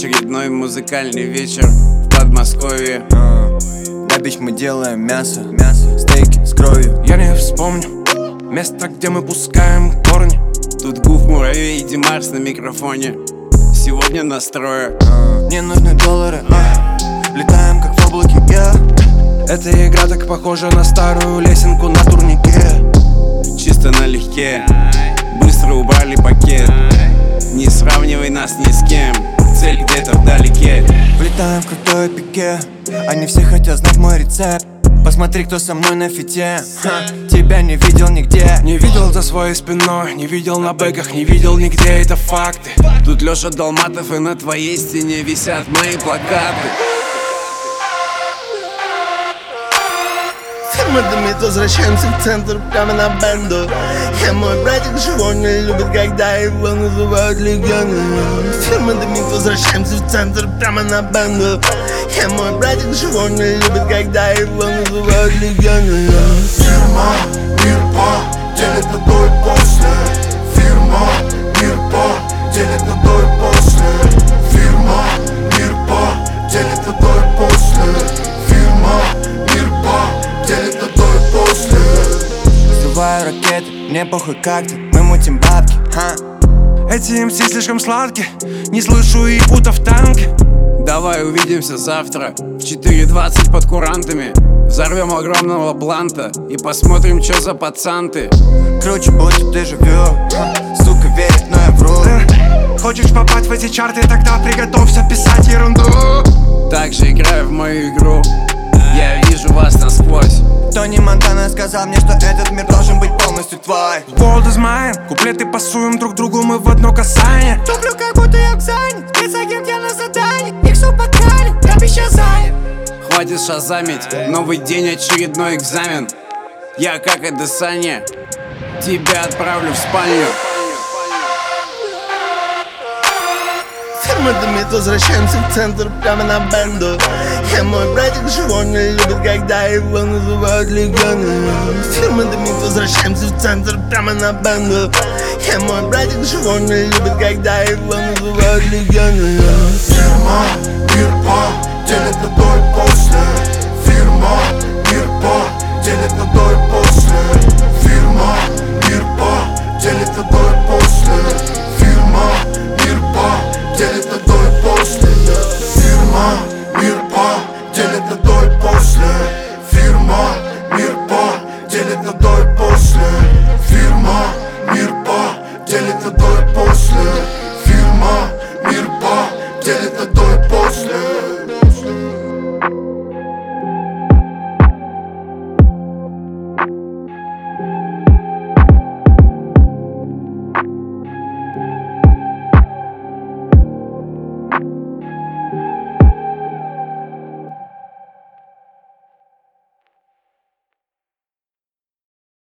очередной музыкальный вечер в Подмосковье. На бич мы делаем мясо, стейки с кровью. Я не вспомню место, где мы пускаем корни. Тут Гуф, Муравей и Димаш на микрофоне. Сегодня настрою. Мне нужны доллары, летаем как в облаке, Эта игра так похожа на старую лесенку на турнике. Чисто налегке, быстро убрали пакет. Не сравнивай нас ни с кем, цель где-то вдалеке. Влетаем в крутое пике, они все хотят знать мой рецепт. Посмотри, кто со мной на фите, тебя не видел нигде. Не видел за своей спиной, не видел на бэках, не видел нигде, это факты. Тут Лёша Долматов, и на твоей стене висят мои плакаты. Мы дымит, возвращаемся в центр, прямо на бенду. Мой братик живой не любит, когда его называют легендой. Мы дымит, возвращаемся в центр, прямо на бенду. Мой братик живой не любит, когда его называют легендой. Фирма, мир по, делит на до и после. Фирма, мир по, делит на до и после. Фирма, мир по, делит на до и после. Фирма, мир по, делит на до и после. Взрываю ракеты, мне похуй как ты, мы мутим бабки, Эти МС слишком сладкие, не слышу и путов в танке. Давай увидимся завтра в 4:20 под курантами. Взорвем огромного бланта и посмотрим, чё за пацан ты. Круче будто дежавю, сука верит, но я вру. Хочешь попасть в эти чарты, тогда приготовься писать ерунду. Также играю в мою игру, я вижу вас насквозь. Тони Монтана сказал мне, что этот мир должен быть полностью твой. World is mine, куплеты пасуем друг другу, мы в одно касание. Туплю, как будто я в зане, спецагент, я на задании. Иксу подкали, я пища занят. Хватит шазамить, новый день, очередной экзамен. Я, как и Десаня, тебя отправлю в спальню. Мы дымит, возвращаемся в центр, прямо на бенду. Мой братик живой не любит, когда его называют легендой. Мы дымит, возвращаемся в центр, прямо на бенду. Мой братик живой не любит, когда его называют легендой.